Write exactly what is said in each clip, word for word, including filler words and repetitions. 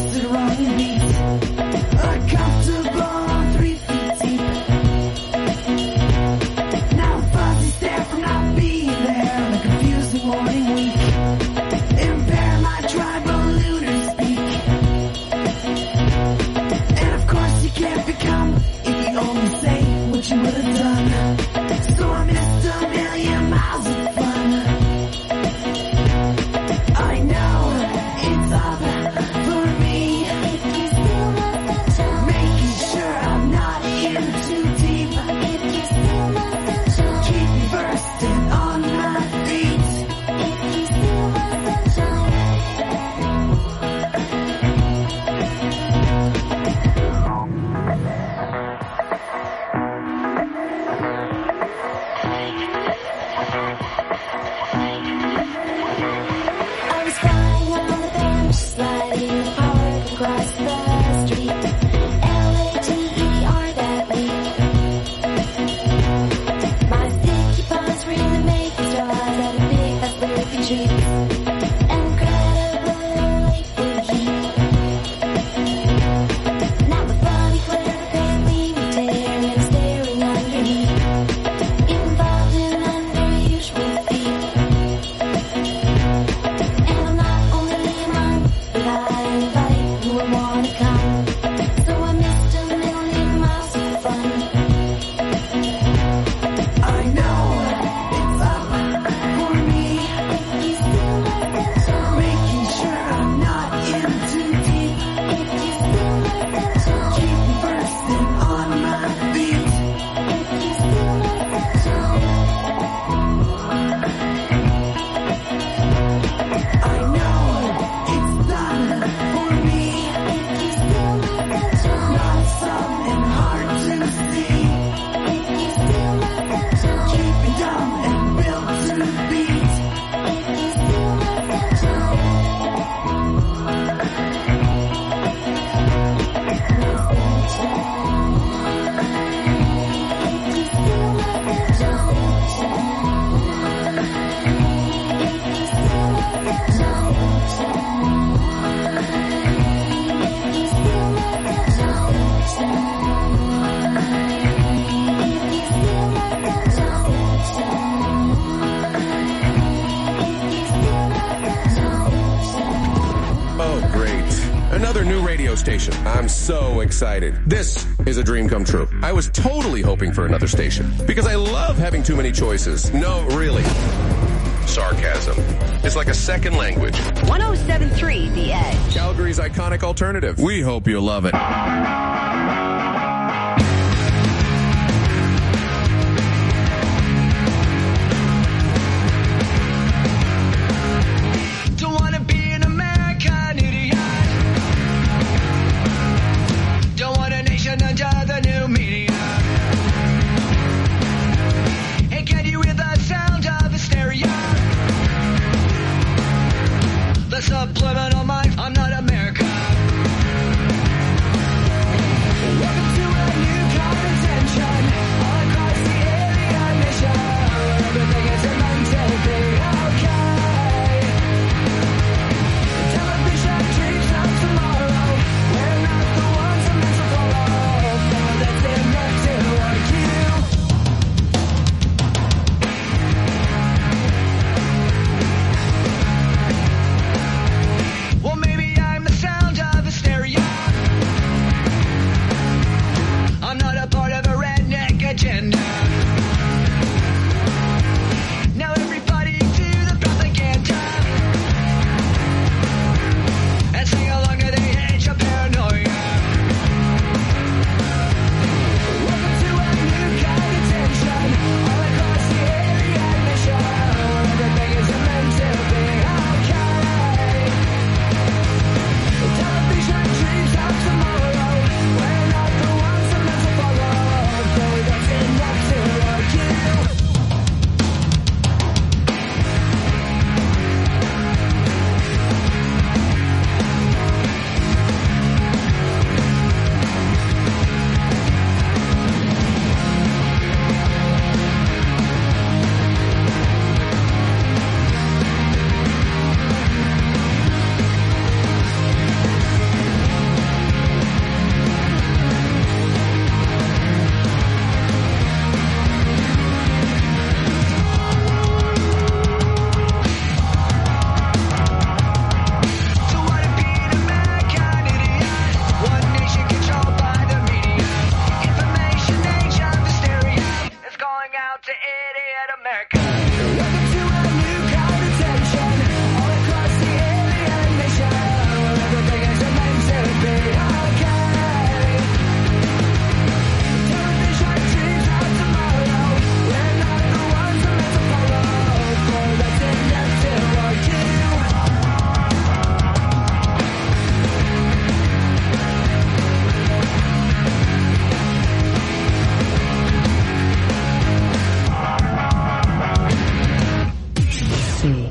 to the wrong beat. Uncomfortable, three feet deep. Now I'm fuzzy, stare from not being there. On a confusing morning week. Impair my tribal lunar speak. And of course you can't become if you only say what you would have done. So I missed a million miles of fun. I know it's up for me. Making sure I'm not in too deep. Keep me versed and on my feet. I was flying on the bench, sliding hard across the street. L A T E R that week. My sticky paws were in the making straws at a big fast moving trees. Incredibly heat. Now the funny clear can leave me tearing and staring underneath. Involved in unusual feet. And I'm not only among, but I invite who would wanna come. So I missed a million miles of fun. I know it's up for me. If you still love that song, Making sure I'm not in too deep. if you still love that song, Keep me versed and on my feet. if you still love that song, I know it's done for me. if you still love that song, Not some and hard to see. if you still love that song, Keep me dumb and built to beat. if you still love that song. Oh, great. Another new radio station. I'm so excited. This is a dream come true. I was totally hoping for another station because I love having too many choices. No, really. Sarcasm. It's like a second language. one oh seven point three The Edge. Calgary's iconic alternative. We hope you love it. Don't wanna be an American idiot. Don't want a nation under the new media. And can you hear the sound of hysteria? The subliminal mind, I'm not America.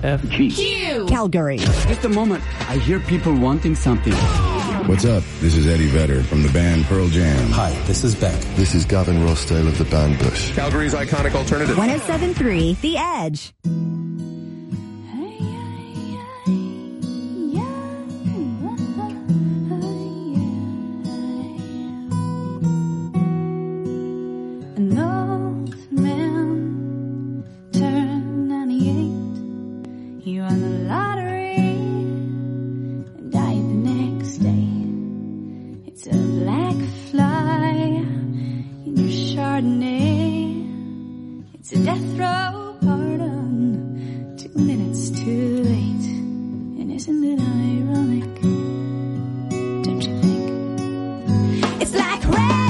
F G. Q. Calgary. Just a moment. I hear people wanting something. What's up? This is Eddie Vedder from the band Pearl Jam. Hi, this is Beck. This is Gavin Rossdale of the band Bush. Calgary's iconic alternative. one oh seven point three The Edge. An old man turned ninety-eight. He won the lottery and died the next day. It's a black fly in your Chardonnay. It's a death row pardon, two minutes too late. And isn't it ironic? Don't you think? It's like rain.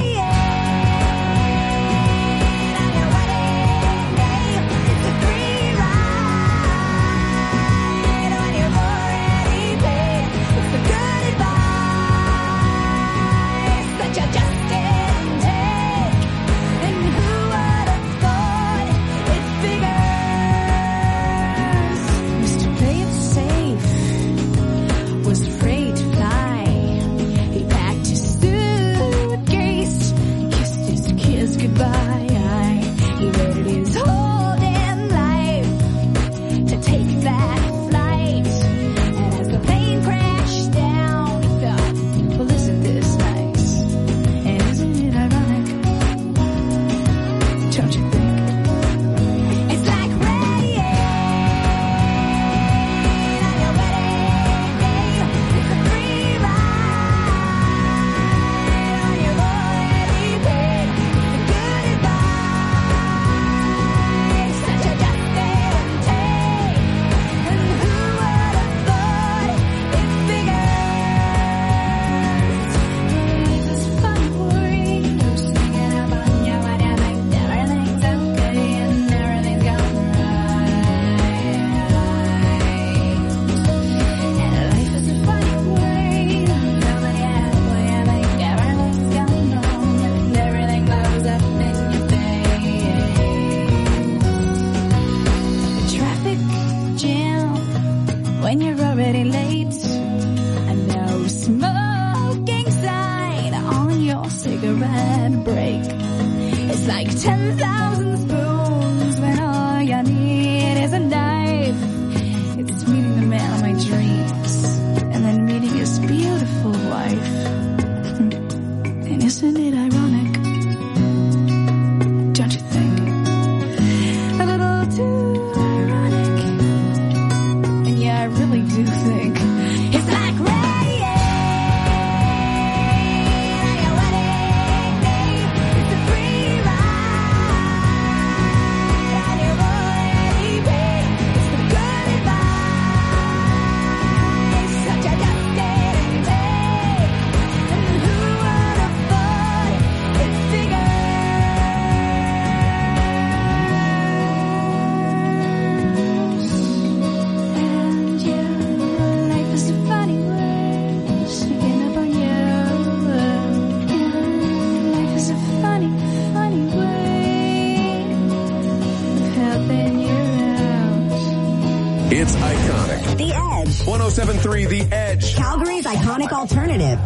It's iconic. The Edge. one oh seven point three The Edge. Calgary's iconic alternative.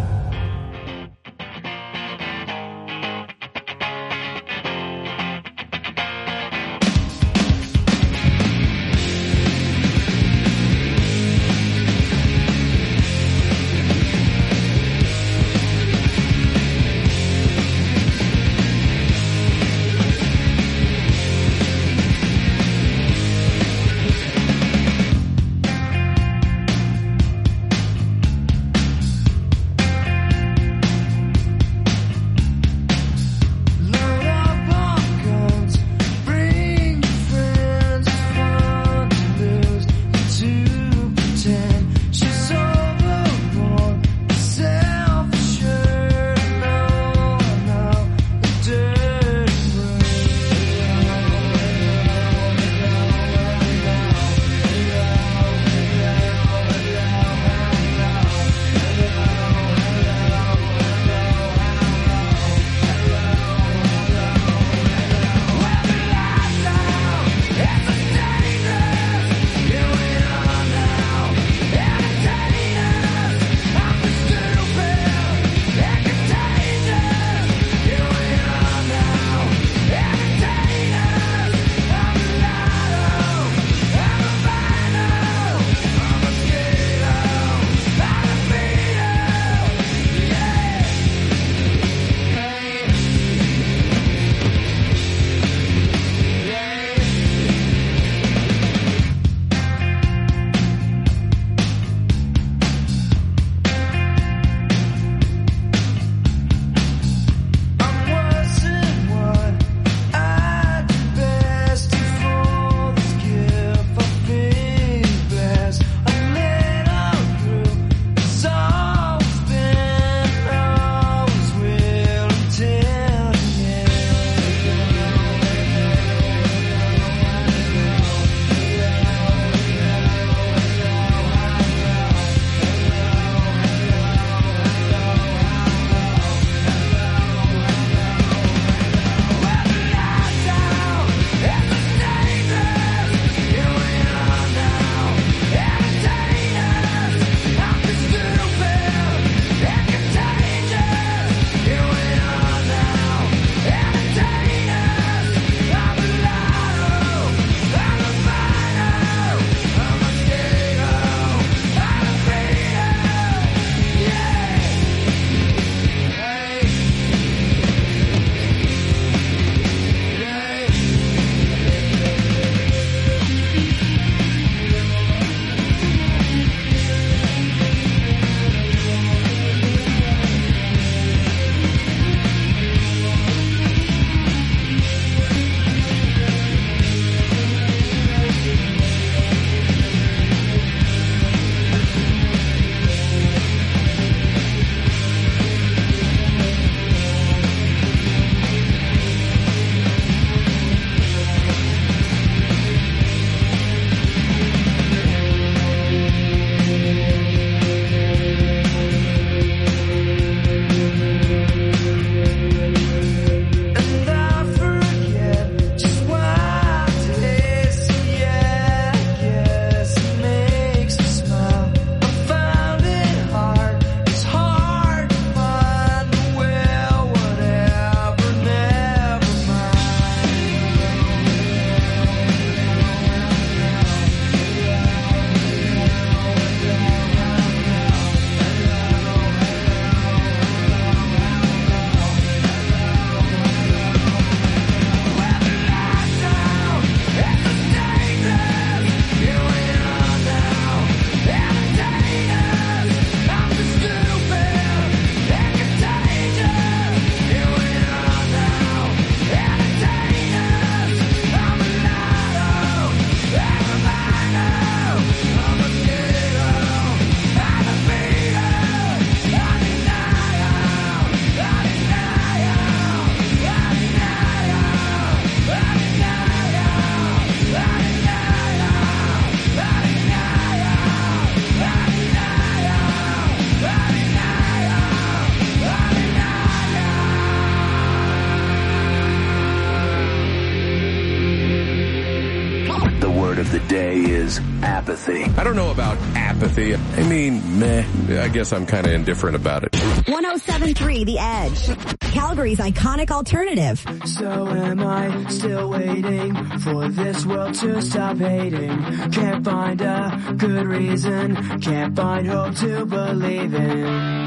the day is apathy. I don't know about apathy. I mean, meh. I guess I'm kind of indifferent about it. one oh seven point three The Edge. Calgary's iconic alternative. So am I still waiting for this world to stop hating? Can't find a good reason, can't find hope to believe in.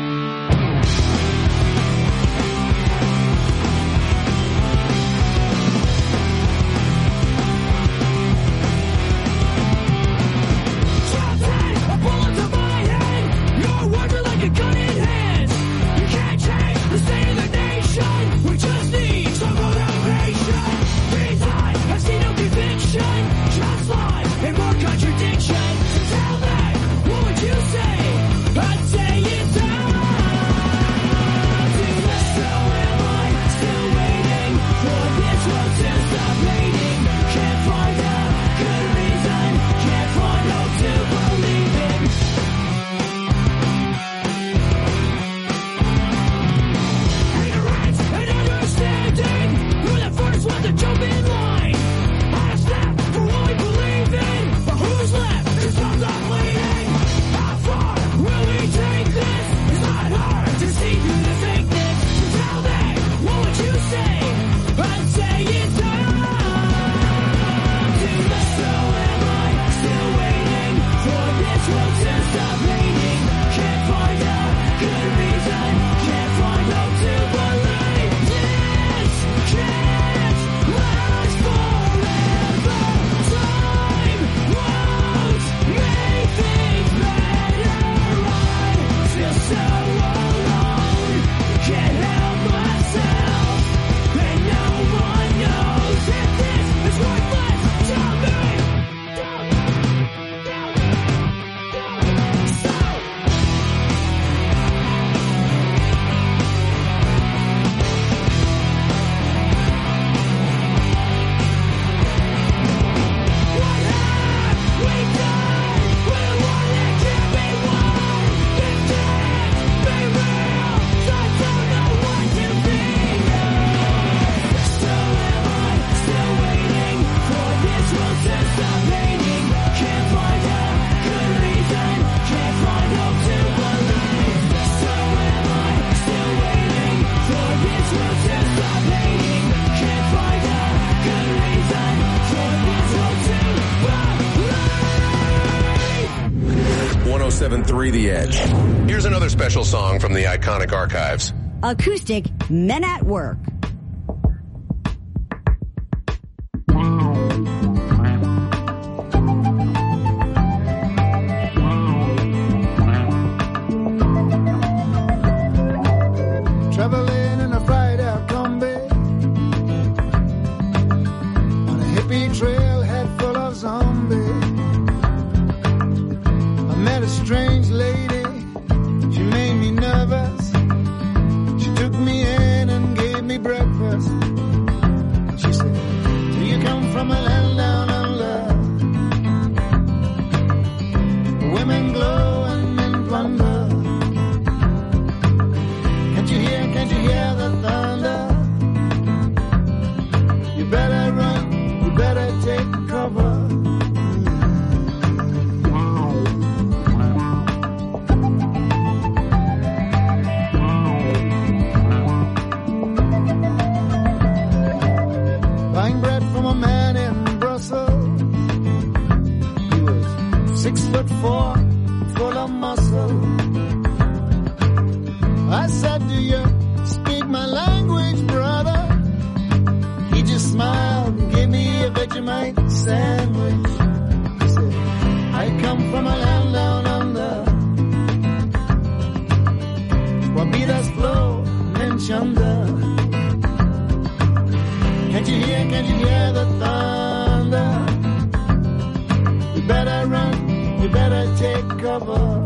seven three The Edge. Here's another special song from the iconic archives. Acoustic Men at Work. Traveling in a fried out combi on a hippie trailhead full of zombies. I met a strange lady, she made me nervous. She took me in and gave me breakfast. She said, do you come from a land down under? Women glow and men plunder. Can't you hear, can't you hear the thunder? You better run, you better take cover. Buying bread from a man in Brussels. He was six foot four, full of muscle. I said, do you speak my language, brother? He just smiled and gave me a Vegemite sandwich. He said, I come from a land down under. Guabidas flow and chanda. Can't you hear, can't you hear the thunder? You better run, you better take cover.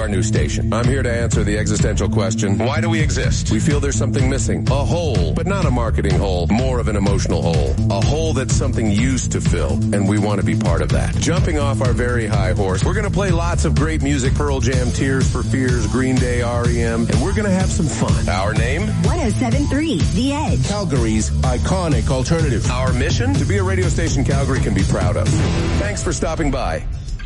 our new station. I'm here to answer the existential question, why do we exist? We feel there's something missing. A hole, but not a marketing hole, more of an emotional hole. A hole that something used to fill, and we want to be part of that. Jumping off our very high horse, we're going to play lots of great music, Pearl Jam, Tears for Fears, Green Day, R E M, and we're going to have some fun. Our name? one oh seven point three The Edge. Calgary's iconic alternative. Our mission? To be a radio station Calgary can be proud of. Thanks for stopping by.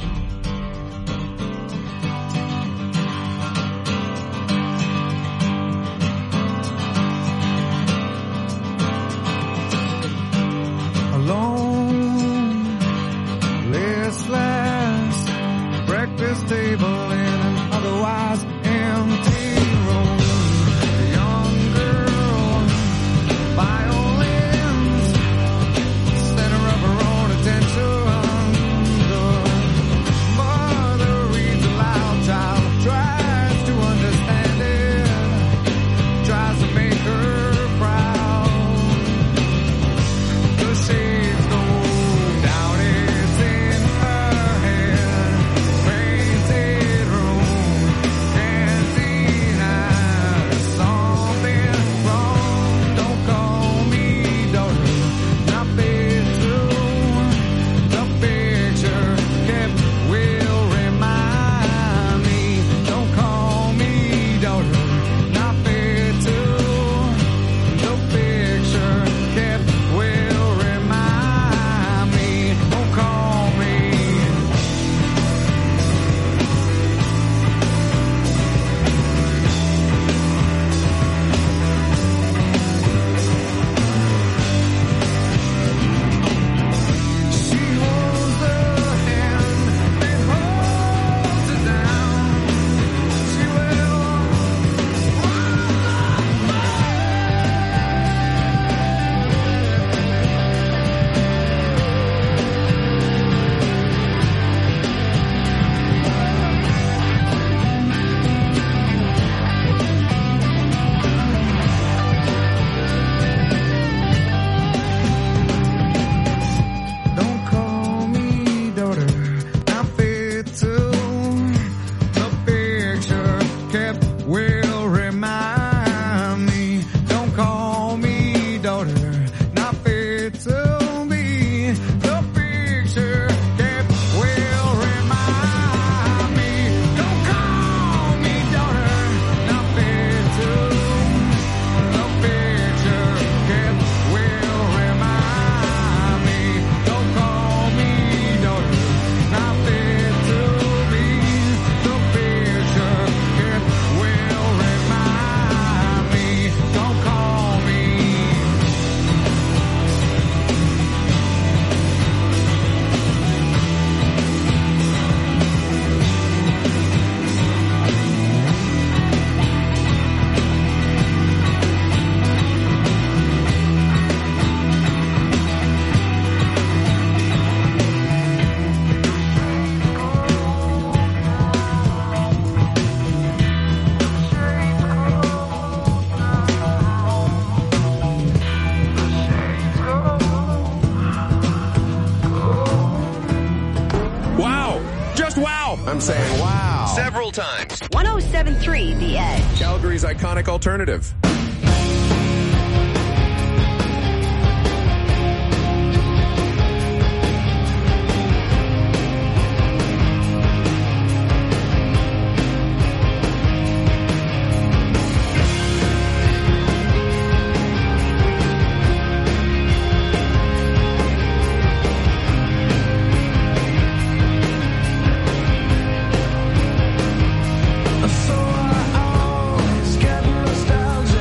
Alone, listless, breakfast table in an otherwise empty room. A young girl, violins, center of her own attention. The mother reads aloud, child tries to understand it, tries to make her proud. The shades go down, it's in her head, painted room, can't deny there's something wrong. Don't call me daughter, not fit to the picture kept will remind me. Don't call me daughter, not fit to the picture kept will remind me. Don't call me. She holds the hand that holds her down. She will Don't call me daughter, not fit to the picture kept will remind me. Don't call me daughter, not fit to be the picture kept will remind me. Don't call me daughter, not fit to the picture kept will remind me. Don't call me daughter, not fit to be the picture kept will remind me. Don't call me. Wow! Just wow! I'm saying wow. Several times. one oh seven point three The Edge. Calgary's iconic alternative. So I always get nostalgia.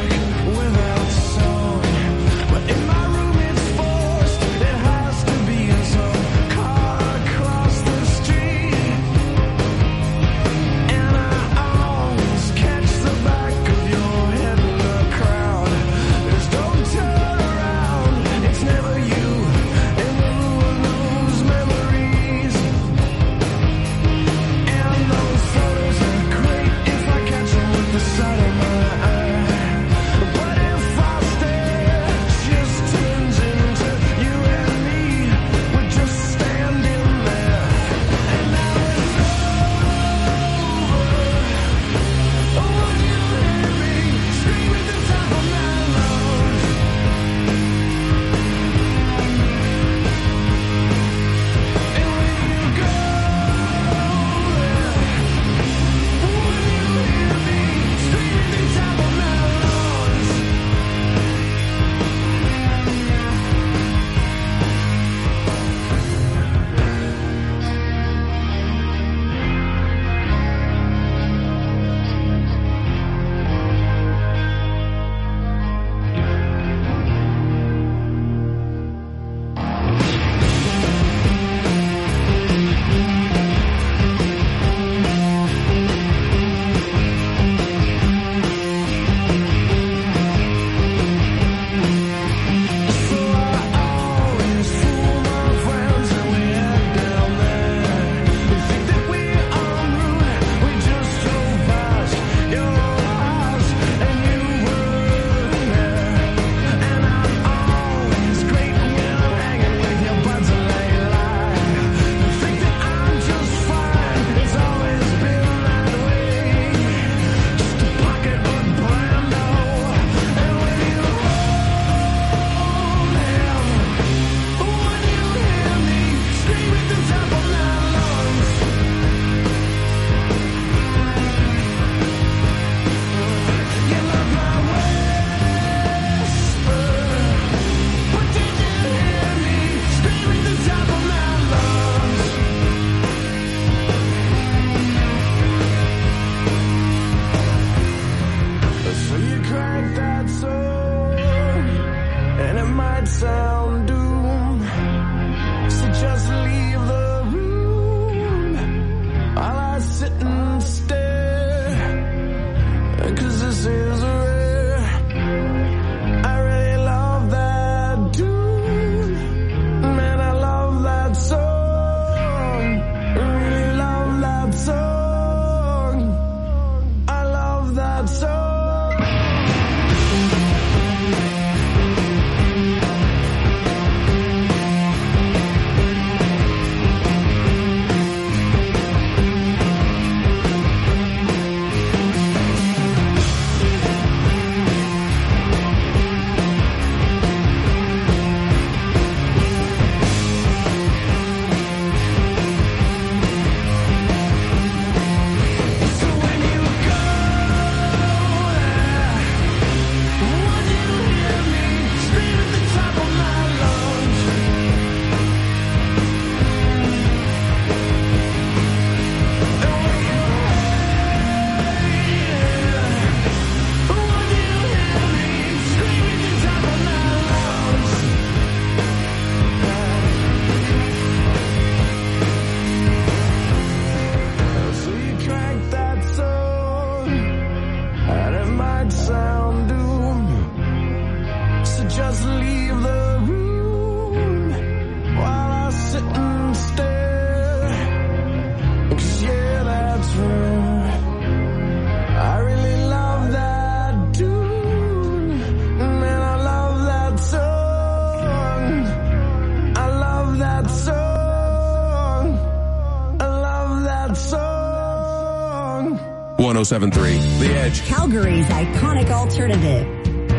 one oh seven point three The Edge. Calgary's iconic alternative.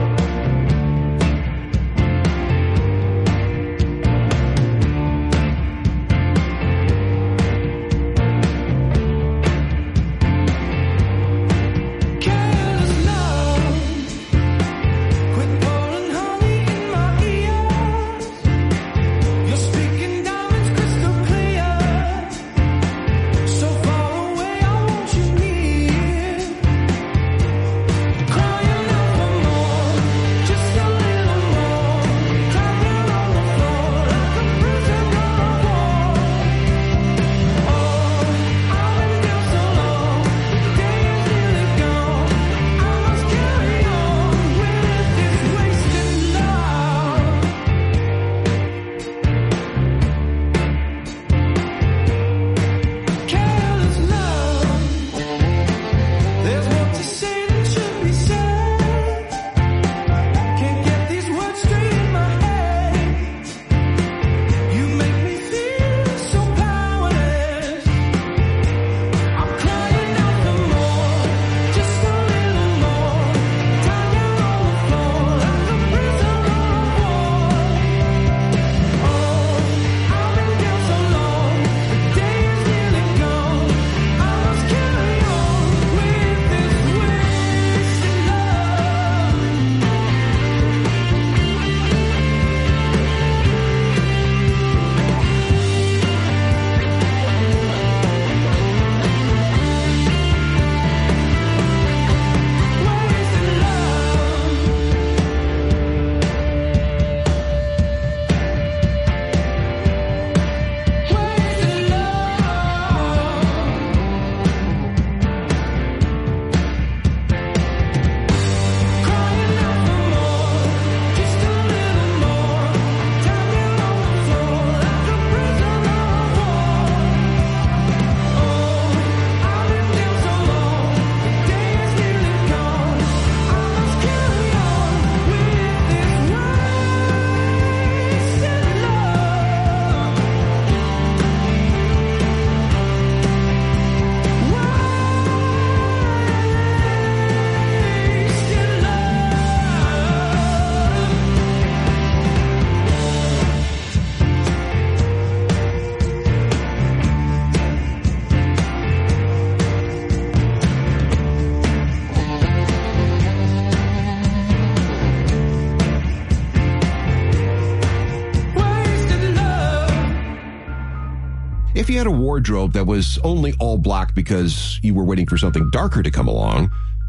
If you had a wardrobe that was only all black because you were waiting for something darker to come along,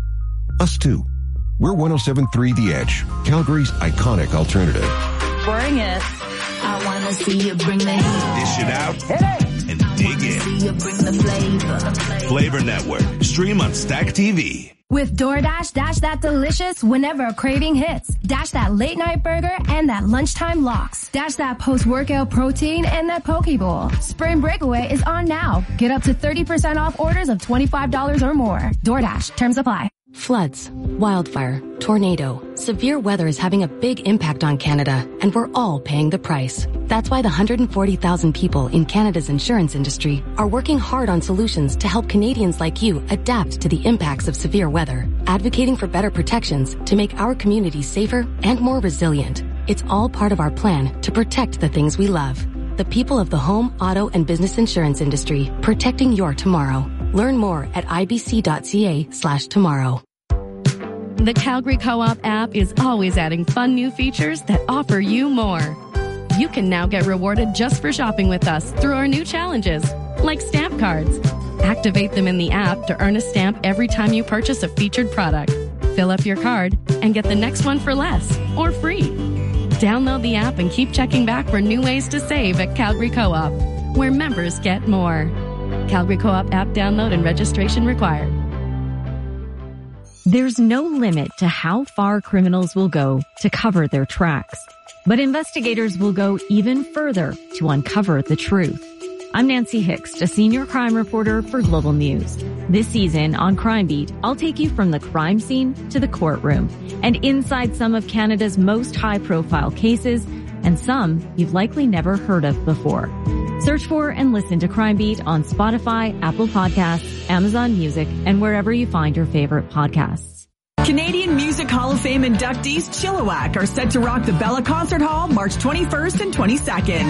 us too. We're one oh seven point three The Edge, Calgary's iconic alternative. Bring it. I want to see you bring the heat. Dish it out and dig in. See you bring the flavor. Flavor Network. Stream on Stack T V. With DoorDash, dash that delicious whenever a craving hits. Dash that late night burger and that lunchtime lox. Dash that post-workout protein and that poke bowl. Spring Breakaway is on now. Get up to thirty percent off orders of twenty-five dollars or more. DoorDash. Terms apply. Floods, wildfire, tornado. Severe weather is having a big impact on Canada, and we're all paying the price. That's why the one hundred forty thousand people in Canada's insurance industry are working hard on solutions to help Canadians like you adapt to the impacts of severe weather, advocating for better protections to make our communities safer and more resilient. It's all part of our plan to protect the things we love. The people of the home, auto, and business insurance industry, protecting your tomorrow. Learn more at ibc.ca slash tomorrow. The Calgary Co-op app is always adding fun new features that offer you more. You can now get rewarded just for shopping with us through our new challenges, like stamp cards. Activate them in the app to earn a stamp every time you purchase a featured product. Fill up your card and get the next one for less or free. Download the app and keep checking back for new ways to save at Calgary Co-op, where members get more. Calgary Co-op app download and registration required. There's no limit to how far criminals will go to cover their tracks. But investigators will go even further to uncover the truth. I'm Nancy Hicks, a senior crime reporter for Global News. This season on Crime Beat, I'll take you from the crime scene to the courtroom and inside some of Canada's most high-profile cases and some you've likely never heard of before. Search for and listen to Crime Beat on Spotify, Apple Podcasts, Amazon Music, and wherever you find your favorite podcasts. Canadian Music Hall of Fame inductees Chilliwack are set to rock the Bella Concert Hall March twenty-first and twenty-second.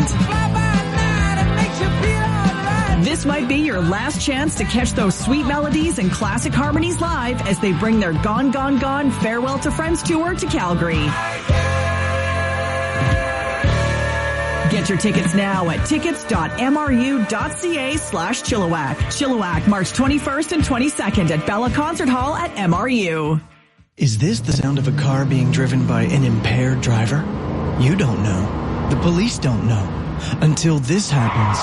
This might be your last chance to catch those sweet melodies and classic harmonies live as they bring their Gone, Gone, Gone Farewell to Friends tour to Calgary. Get your tickets now at tickets.mru.ca slash Chilliwack. Chilliwack, March twenty-first and twenty-second at Bella Concert Hall at M R U. Is this the sound of a car being driven by an impaired driver? You don't know. The police don't know. Until this happens.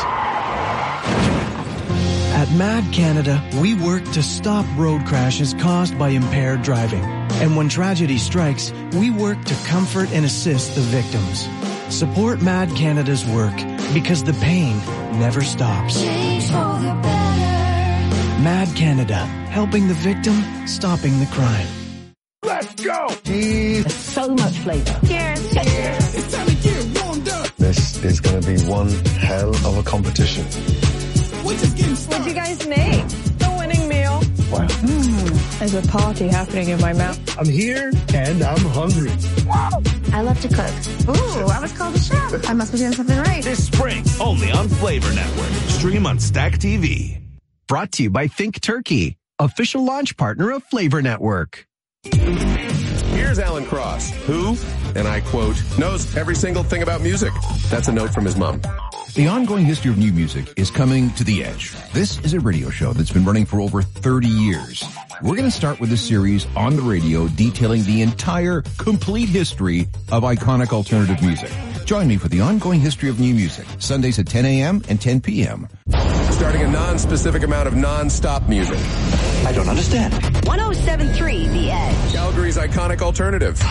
At Mad Canada, we work to stop road crashes caused by impaired driving. And when tragedy strikes, we work to comfort and assist the victims. Support Mad Canada's work because the pain never stops. Change for the better. Mad Canada, helping the victim, stopping the crime. Let's go! There's so much flavor. Cheers. Cheers. It's time to get warmed up. This is going to be one hell of a competition. What'd you guys make? The winning meal. Wow. Mm, there's a party happening in my mouth. I'm here and I'm hungry. Wow. I love to cook. Ooh, I was called a chef. I must be doing something right. This spring, only on Flavor Network. Stream on Stack T V. Brought to you by Think Turkey, official launch partner of Flavor Network. Here's Alan Cross, who, and I quote, knows every single thing about music. That's a note from his mom. The ongoing history of new music is coming to the edge. This is a radio show that's been running for over thirty years. We're going to start with a series on the radio detailing the entire, complete history of iconic alternative music. Join me for the ongoing history of new music, Sundays at ten a.m. and ten p.m. Starting a non-specific amount of non-stop music. I don't understand. one oh seven point three The Edge. Calgary's iconic alternative.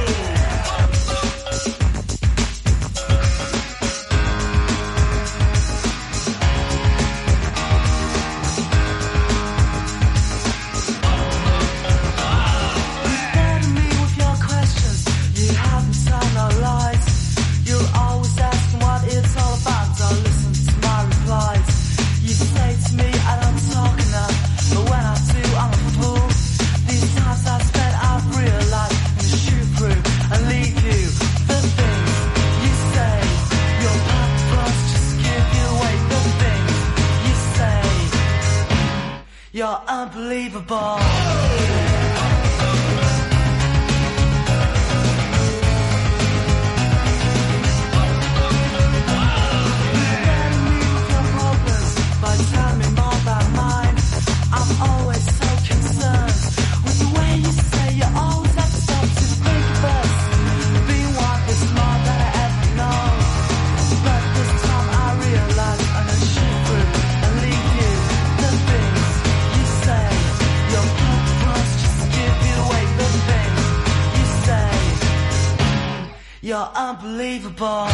You're unbelievable. You're unbelievable.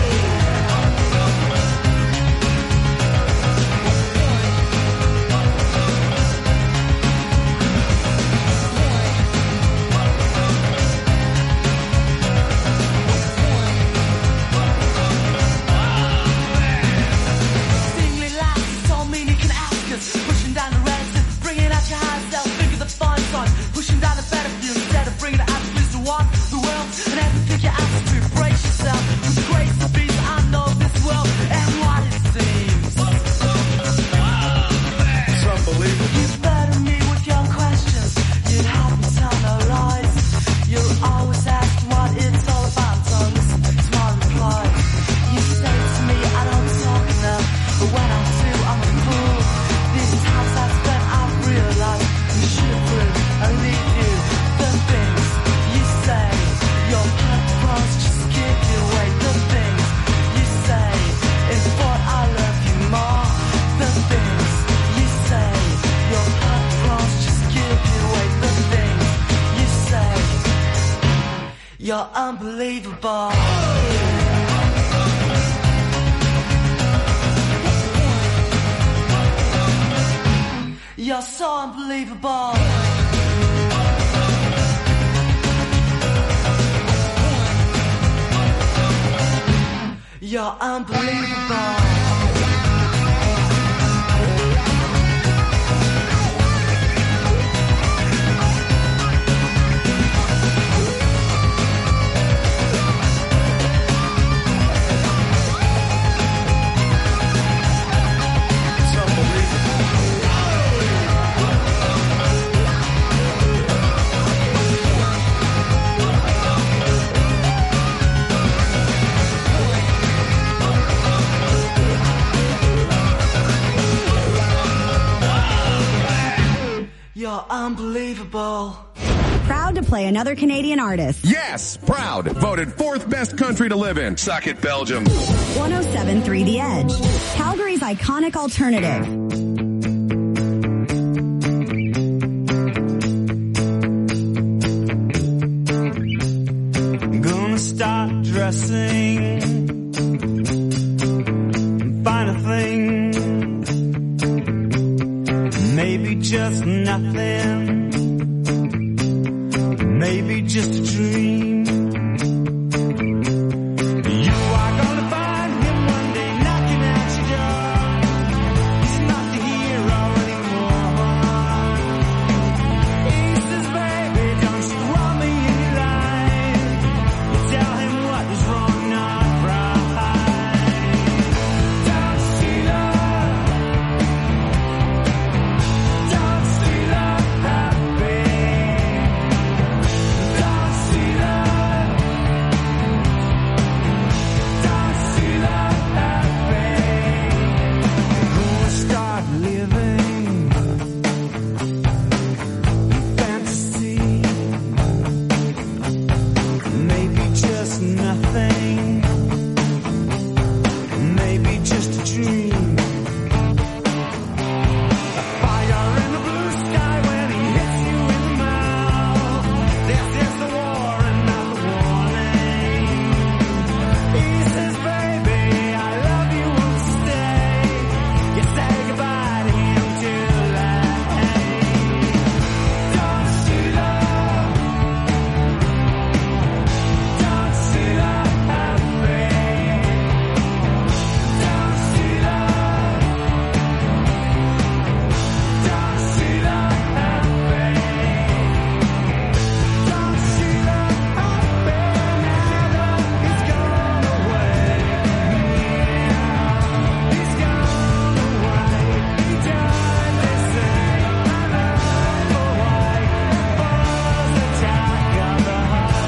You're unbelievable. You're so unbelievable. You're unbelievable. You're unbelievable. Proud to play another Canadian artist. Yes, proud. Voted fourth best country to live in. Suck it, Belgium. one oh seven point three The Edge. Calgary's iconic alternative. Gonna start dressing. Find a thing. Maybe just nothing. Maybe just a dream. You are gonna find him one day knocking at your door. He's not the hero anymore. He says, baby, don't you want me in your life? You tell him what is wrong, not right. Don't see love. Don't see love happy. Don't see love. Don't see love happy. Gonna start living in fantasy. Maybe just nothing. Maybe just a dream. A fire in the blue sky when he hits you in the mouth. This is the war and not the warning. He says, baby, I love you, won't you stay? You say goodbye to him too late. Don't see love. Don't see love happy. Don't see love. Don't see love happy. Don't see love happy. Now he's gone away. He's gone away. He died, they say. Another white falls attack of the heart.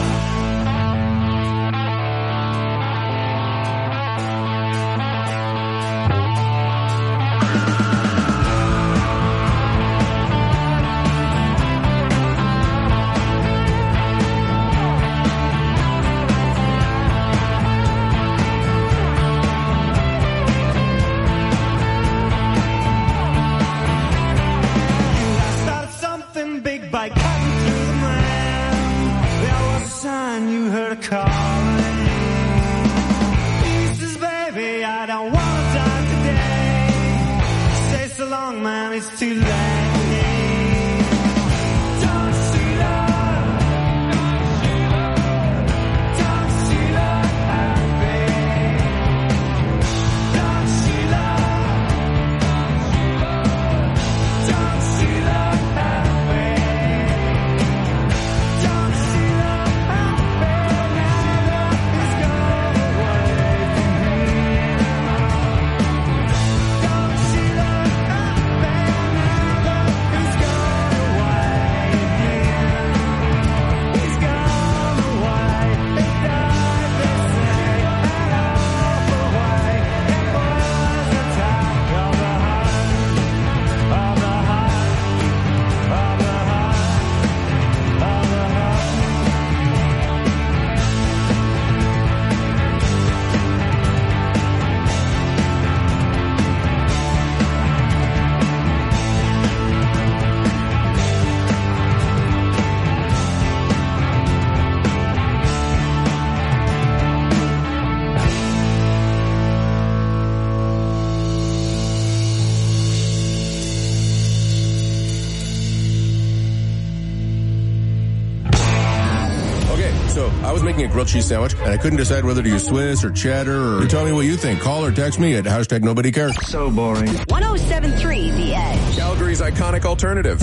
I started something big by cutting through the man. There was a sign you heard a calling. He says, baby, I don't want to die today. Say so long, man, it's too late. Don't see love. Don't see love happy. Don't see love. Don't see love happy. Don't see love happy. Now he's gone away from here. Don't see love happy. Now he's gone away here. He's gone away. He died, they say, an awful way. It was a attack of the heart, of the heart, of the heart, of the heart. Okay, so I was making a grilled cheese sandwich, and I couldn't decide whether to use Swiss or cheddar, or tell me what you think. Call or text me at hashtag nobody cares. So boring. one oh seven point three The Edge. Calgary's iconic alternative.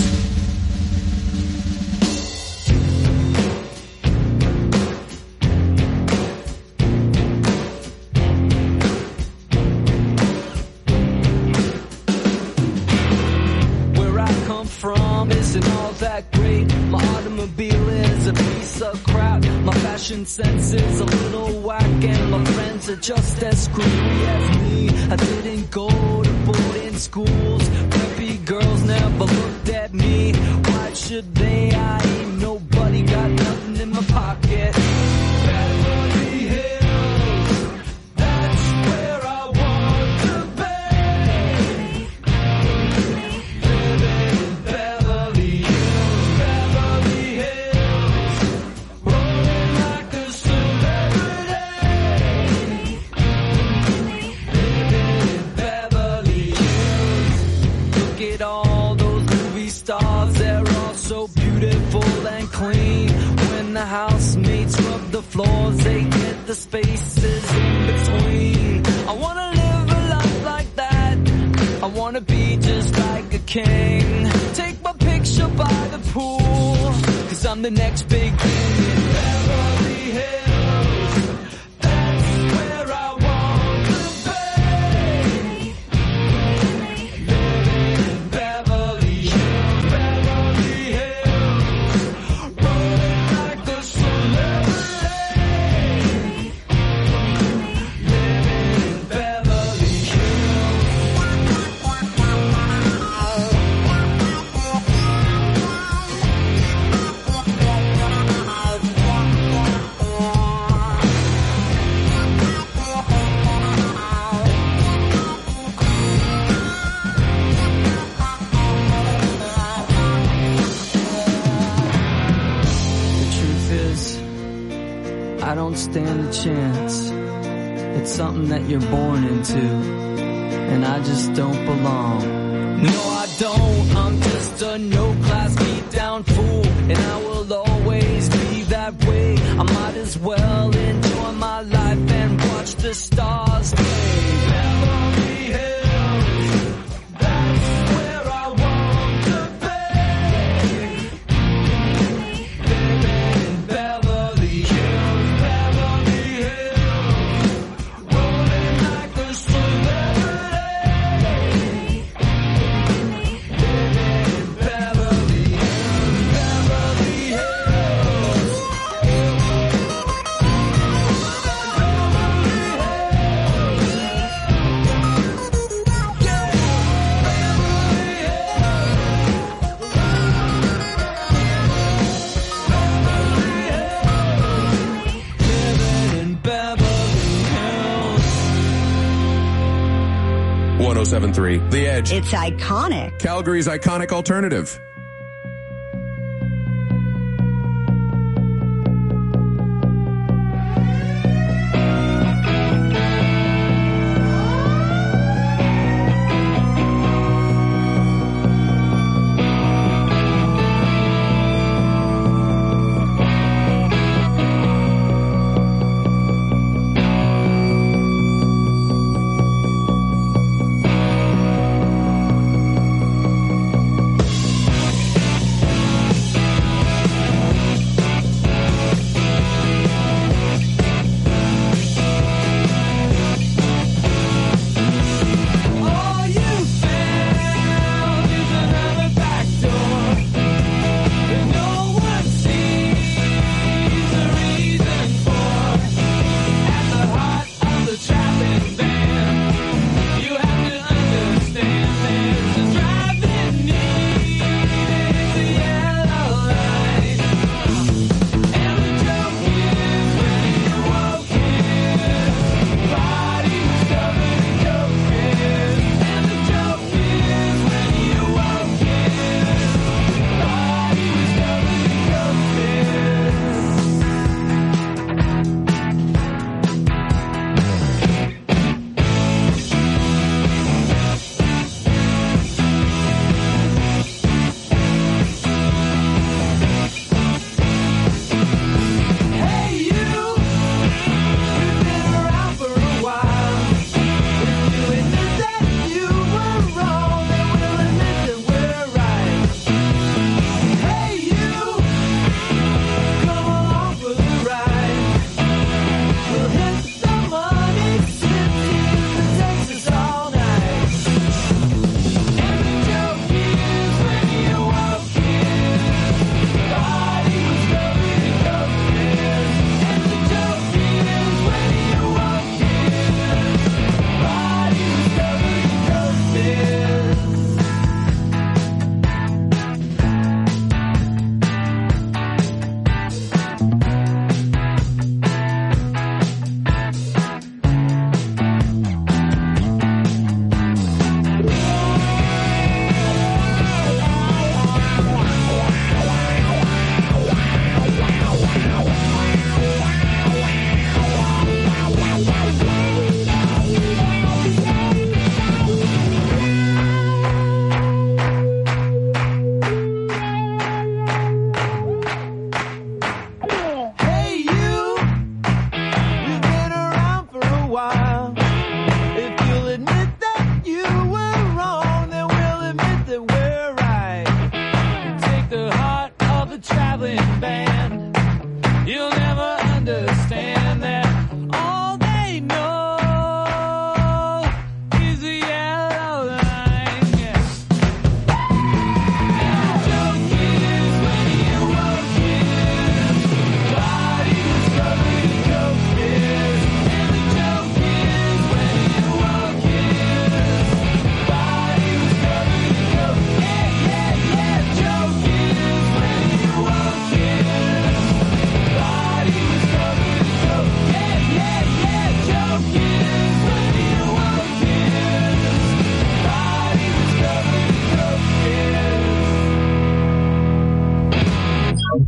Where I come from isn't all that great. My automobile is a piece of crap. My fashion sense is a little whack, and my friends are just as screwy as me. I didn't go to boarding schools. Preppy girls never looked at me. Why should they? I ain't nobody, got nothing in my pocket. Beverly Hills, that's where I want to be. Living in Beverly Hills, Beverly Hills, rolling like a celebrity. Living in Beverly Hills, look at all those movie stars, they're all so beautiful and clean. When the housemates rub the floors, they get the spaces in between. I wanna live a life like that, I wanna be just like a king. Take my picture by the pool, cause I'm the next big thing in Beverly Hills. That's where I want to be. Living in Beverly Hills, Beverly Hills, rolling like a celebrity. Living in Beverly The truth is, I don't stand a chance. It's something that you're born into, and I just don't belong. No, I don't. I'm just a no-class beat-down fool, and I will always be that way. I might as well enjoy my life and watch the stars play. Beverly Hills, that's where I want to be. Living in Beverly Hills, Beverly Hills, rolling like a celebrity. Living in Beverly Hills, Beverly Hills. Living in Beverly Hills. one oh seven point three The Edge. It's iconic. Calgary's iconic alternative.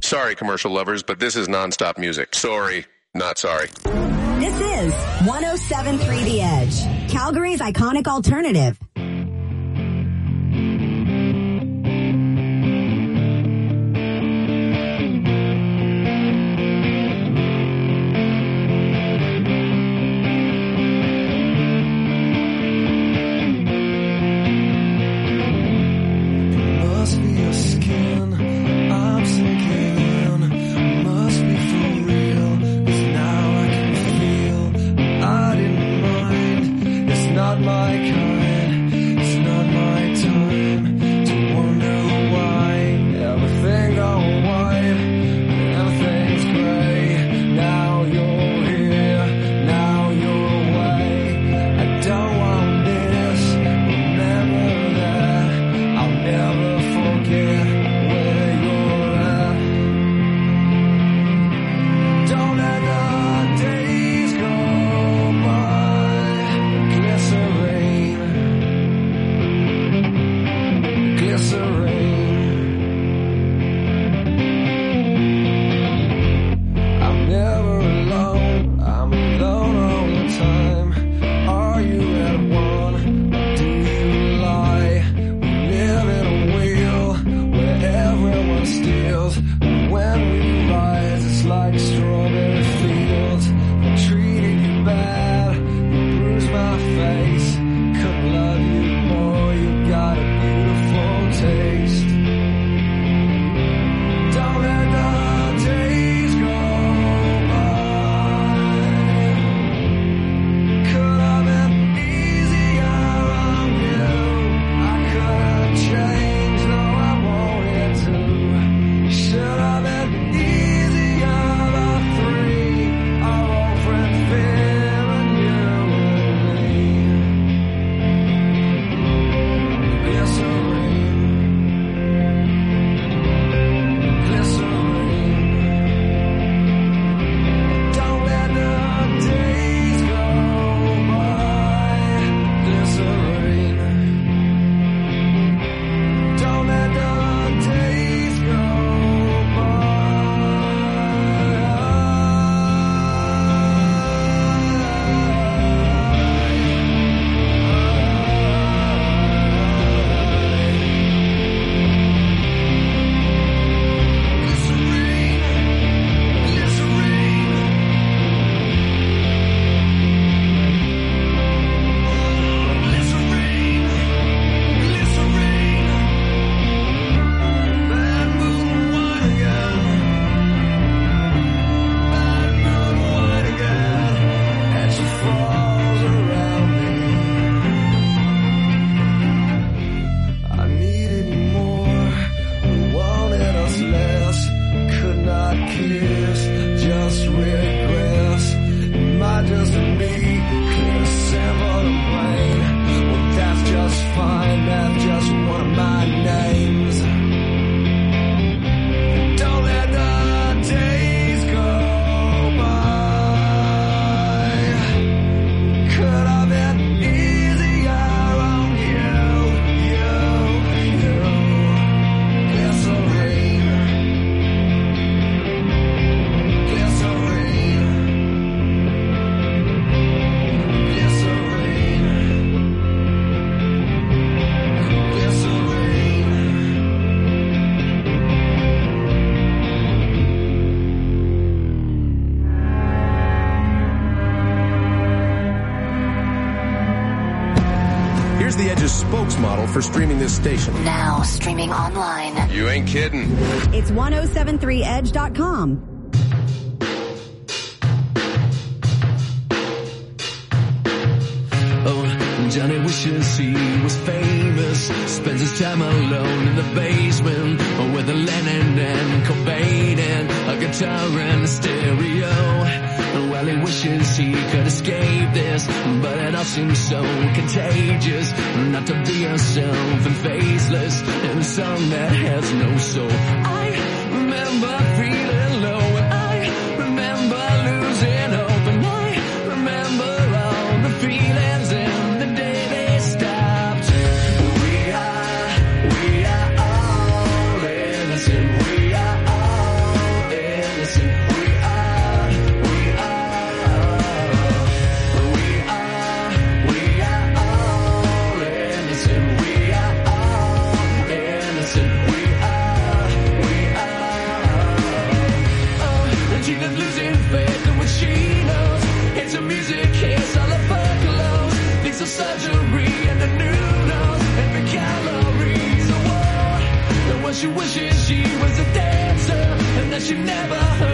Sorry, commercial lovers, but this is nonstop music. Sorry, not sorry. This is one oh seven point three The Edge, Calgary's iconic alternative. Must be your skin, I'm sinking in. Must be for real, 'cause now I can feel I didn't mind. It's not my kind, it's not my time to wonder why everything gone white, everything's gray. Now you're here, now you're away. I don't want this, remember that. I'll never forget where you're at. Don't let the days go by. Glycerine, glycerine. I'm never alone, I'm alone all the time. Are you at one? Do you lie? We live in a wheel where everyone steals. When we rise, it's like strawberry fields. I treated you bad, you bruised my face. Couldn't love you more, you got a beautiful taste. Don't let the days go by. Could have been easier on you. I couldn't change, though I wanted to. Should have been easier, the three, our old friend Phil and you and me. Glycerine, glycerine. Don't let the days go by. Glycerine. Don't let the days go I needed you more, wanted us less, could not kiss, just regress. It might just be clear, simple and plain. Well, that's just fine, that's just one of my names. Don't let the days go by. Could have been easier on you, you, you. Glycerine, glycerine, glycerine, glycerine. Here's the Edge's spokesmodel for streaming this station. Now streaming online. You ain't kidding. It's one oh seven three edge dot com. Oh, Johnny wishes he was famous. Spends his time alone in the basement with a Lennon and Cobain and a guitar and a stereo. Well, he wishes he could escape this, but it all seems so contagious. Not to be yourself and faceless in a song that has no soul. I remember feeling low, and I remember losing hope, and I remember all the feelings in the day they stopped. We are, we are all innocent. We are all guess you never heard.